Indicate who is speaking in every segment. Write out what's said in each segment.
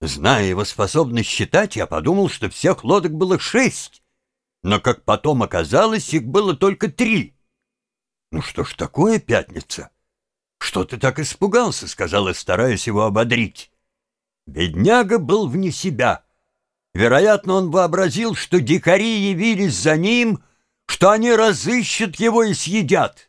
Speaker 1: Зная его способность считать, я подумал, что всех лодок было 6, но, как потом оказалось, их было только 3. «Ну что ж такое, Пятница? Что ты так испугался?» — сказала, стараясь его ободрить. Бедняга был вне себя. Вероятно, он вообразил, что дикари явились за ним, что они разыщут его и съедят.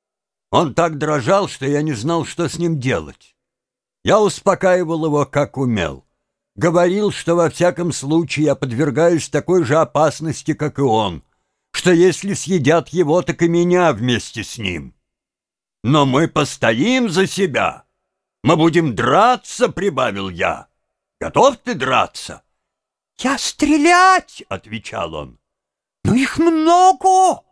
Speaker 1: Он так дрожал, что я не знал, что с ним делать. Я успокаивал его, как умел. Говорил, что во всяком случае я подвергаюсь такой же опасности, как и он, что если съедят его, так и меня вместе с ним. «Но мы постоим за себя. Мы будем драться», — прибавил я. «Готов ты драться?»
Speaker 2: «Я стрелять!» — отвечал он. «Но их много!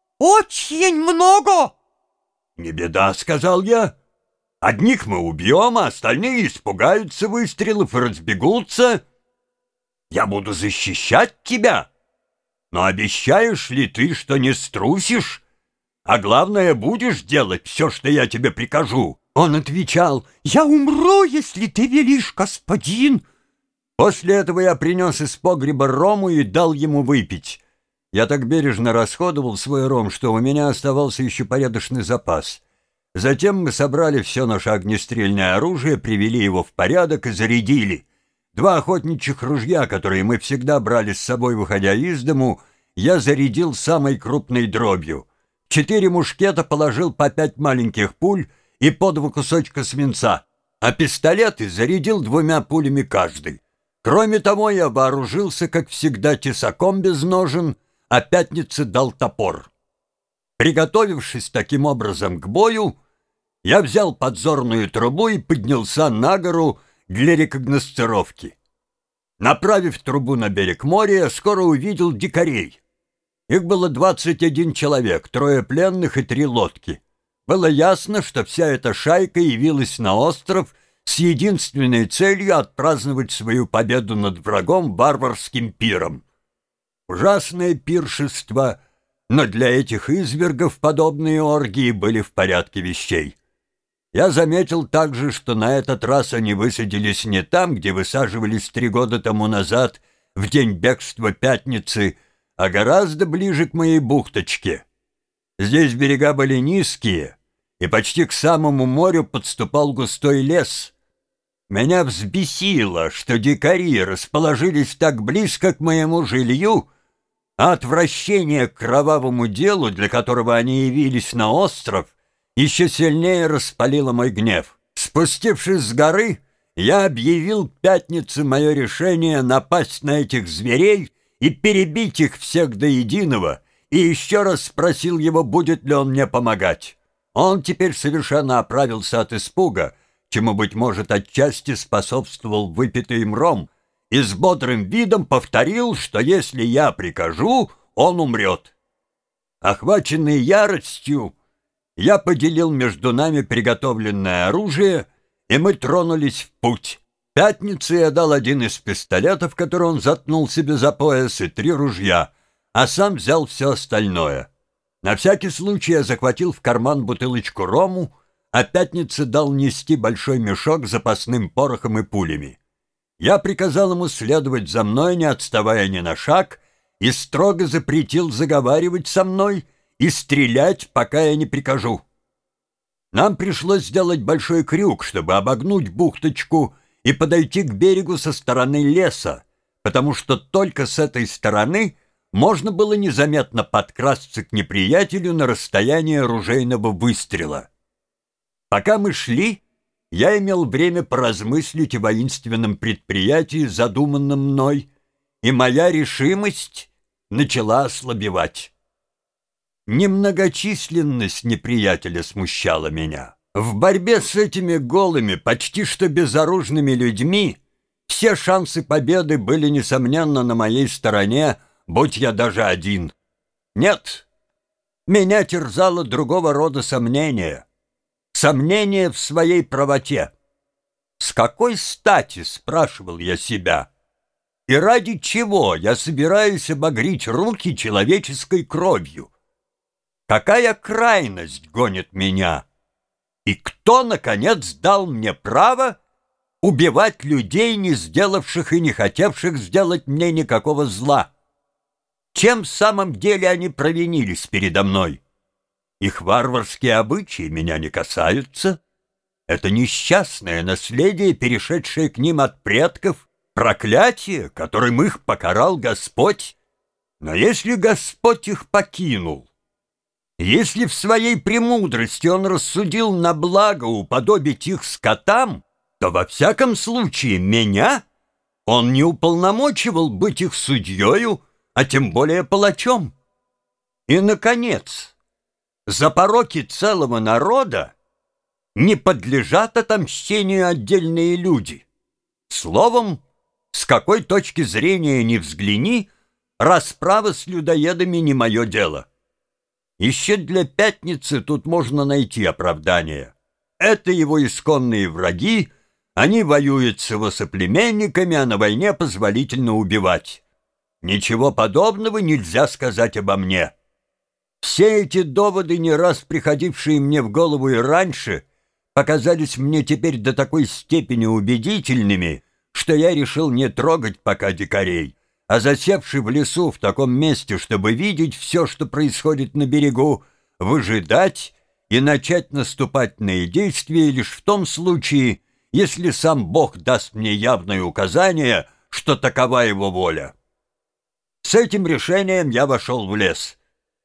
Speaker 2: Очень много!»
Speaker 1: «Не беда», — сказал я. «Одних мы убьем, а остальные испугаются выстрелов и разбегутся. Я буду защищать тебя. Но обещаешь ли ты, что не струсишь? А главное, будешь делать все, что я тебе прикажу?»
Speaker 2: Он отвечал: «Я умру, если ты велишь, господин».
Speaker 1: После этого я принес из погреба рому и дал ему выпить. Я так бережно расходовал свой ром, что у меня оставался еще порядочный запас. Затем мы собрали все наше огнестрельное оружие, привели его в порядок и зарядили. 2 охотничьих ружья, которые мы всегда брали с собой, выходя из дому, я зарядил самой крупной дробью. 4 мушкета положил по 5 маленьких пуль и по 2 кусочка свинца, а пистолеты зарядил 2 пулями каждый. Кроме того, я вооружился, как всегда, тесаком без ножен, а Пятнице дал топор. Приготовившись таким образом к бою, я взял подзорную трубу и поднялся на гору для рекогносцировки. Направив трубу на берег моря, я скоро увидел дикарей. Их было 21 человек, 3 пленных и 3 лодки. Было ясно, что вся эта шайка явилась на остров с единственной целью отпраздновать свою победу над врагом варварским пиром. Ужасное пиршество, но для этих извергов подобные оргии были в порядке вещей. Я заметил также, что на этот раз они высадились не там, где высаживались 3 года тому назад, в день бегства Пятницы, а гораздо ближе к моей бухточке. Здесь берега были низкие, и почти к самому морю подступал густой лес. Меня взбесило, что дикари расположились так близко к моему жилью, а отвращение к кровавому делу, для которого они явились на остров, еще сильнее распалило мой гнев. Спустившись с горы, я объявил Пятнице мое решение напасть на этих зверей и перебить их всех до единого, и еще раз спросил его, будет ли он мне помогать. Он теперь совершенно оправился от испуга, чему, быть может, отчасти способствовал выпитый им ром, и с бодрым видом повторил, что если я прикажу, он умрет. Охваченный яростью, я поделил между нами приготовленное оружие, и мы тронулись в путь. Пятнице я дал 1 из пистолетов, который он заткнул себе за пояс, и 3 ружья, а сам взял все остальное. На всякий случай я захватил в карман бутылочку рому, а Пятнице дал нести большой мешок с запасным порохом и пулями. Я приказал ему следовать за мной, не отставая ни на шаг, и строго запретил заговаривать со мной и стрелять, пока я не прикажу. Нам пришлось сделать большой крюк, чтобы обогнуть бухточку и подойти к берегу со стороны леса, потому что только с этой стороны можно было незаметно подкрасться к неприятелю на расстояние ружейного выстрела. Пока мы шли, я имел время поразмыслить о воинственном предприятии, задуманном мной, и моя решимость начала ослабевать. Немногочисленность неприятеля смущала меня. В борьбе с этими голыми, почти что безоружными людьми все шансы победы были, несомненно, на моей стороне, будь я даже один. Нет, меня терзало другого рода сомнения. Сомнение в своей правоте. С какой стати, спрашивал я себя, и ради чего я собираюсь обогреть руки человеческой кровью? Какая крайность гонит меня? И кто, наконец, дал мне право убивать людей, не сделавших и не хотевших сделать мне никакого зла. Чем в самом деле они провинились передо мной? Их варварские обычаи меня не касаются. Это несчастное наследие, перешедшее к ним от предков, проклятие, которым их покарал Господь. Но если Господь их покинул, если в своей премудрости Он рассудил на благо уподобить их скотам, то во всяком случае меня Он не уполномочивал быть их судьею, а тем более палачом. И, наконец, за пороки целого народа не подлежат отомщению отдельные люди. Словом, с какой точки зрения ни взгляни, расправа с людоедами не мое дело. Еще для Пятницы тут можно найти оправдание. Это его исконные враги, они воюют с его соплеменниками, а на войне позволительно убивать. Ничего подобного нельзя сказать обо мне. Все эти доводы, не раз приходившие мне в голову и раньше, показались мне теперь до такой степени убедительными, что я решил не трогать пока дикарей, а засевший в лесу в таком месте, чтобы видеть все, что происходит на берегу, выжидать и начать наступательные действия лишь в том случае, если сам Бог даст мне явное указание, что такова его воля. С этим решением я вошел в лес.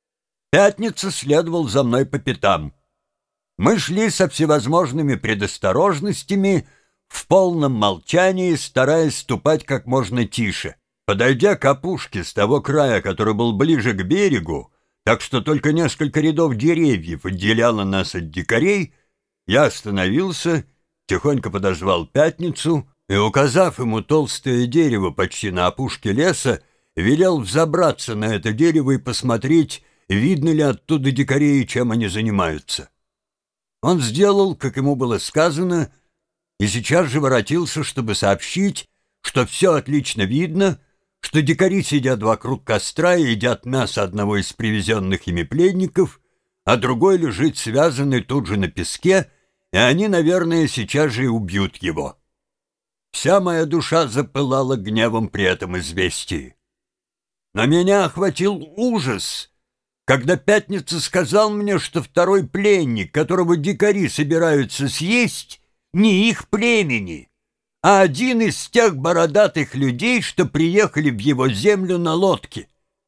Speaker 1: Пятница следовал за мной по пятам. Мы шли со всевозможными предосторожностями, в полном молчании, стараясь ступать как можно тише. Подойдя к опушке с того края, который был ближе к берегу, так что только несколько рядов деревьев отделяло нас от дикарей, я остановился, тихонько подозвал Пятницу и, указав ему толстое дерево почти на опушке леса, велел взобраться на это дерево и посмотреть, видно ли оттуда дикарей и чем они занимаются. Он сделал, как ему было сказано, и сейчас же воротился, чтобы сообщить, что все отлично видно, что дикари сидят вокруг костра и едят мясо одного из привезенных ими пленников, а другой лежит связанный тут же на песке, и они, наверное, сейчас же и убьют его. Вся моя душа запылала гневом при этом известии. Но меня охватил ужас, когда Пятница сказал мне, что второй пленник, которого дикари собираются съесть, не их племени, а один из тех бородатых людей, что приехали в его землю на лодке.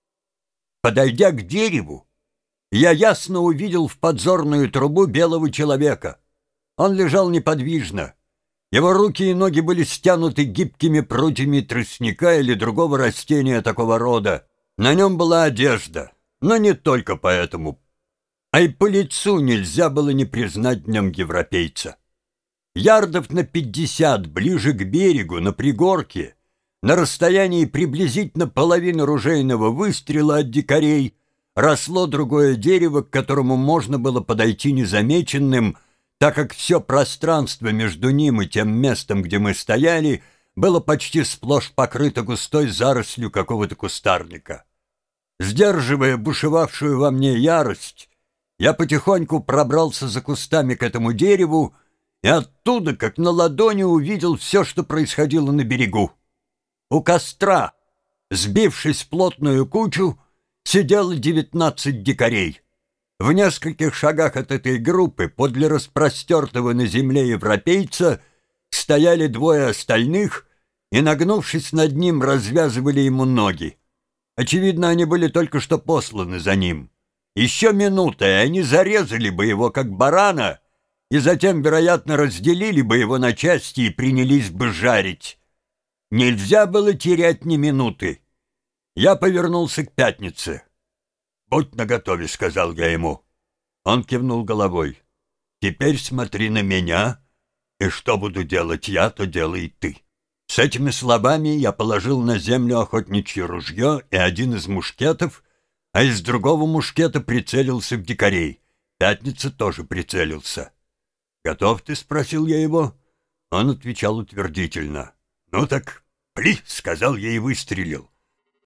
Speaker 1: Подойдя к дереву, я ясно увидел в подзорную трубу белого человека. Он лежал неподвижно. Его руки и ноги были стянуты гибкими прутьями тростника или другого растения такого рода. На нем была одежда, но не только поэтому, а и по лицу нельзя было не признать в нем европейца. Ярдов на 50 ближе к берегу, на пригорке, на расстоянии приблизительно половины ружейного выстрела от дикарей, росло другое дерево, к которому можно было подойти незамеченным, так как все пространство между ним и тем местом, где мы стояли, было почти сплошь покрыто густой зарослью какого-то кустарника. Сдерживая бушевавшую во мне ярость, я потихоньку пробрался за кустами к этому дереву и оттуда, как на ладони, увидел все, что происходило на берегу. У костра, сбившись в плотную кучу, сидело 19 дикарей. В нескольких шагах от этой группы, подле распростертого на земле европейца, стояли двое остальных и, нагнувшись над ним, развязывали ему ноги. Очевидно, они были только что посланы за ним. Еще минута, и они зарезали бы его, как барана, и затем, вероятно, разделили бы его на части и принялись бы жарить. Нельзя было терять ни минуты. Я повернулся к Пятнице. «Будь наготове», — сказал я ему. Он кивнул головой. «Теперь смотри на меня, и что буду делать я, то делай ты». С этими словами я положил на землю охотничье ружье и один из мушкетов, а из другого мушкета прицелился в дикарей. Пятница тоже прицелился. «Готов ты?» — спросил я его. Он отвечал утвердительно. «Ну так, пли!» — сказал я и выстрелил.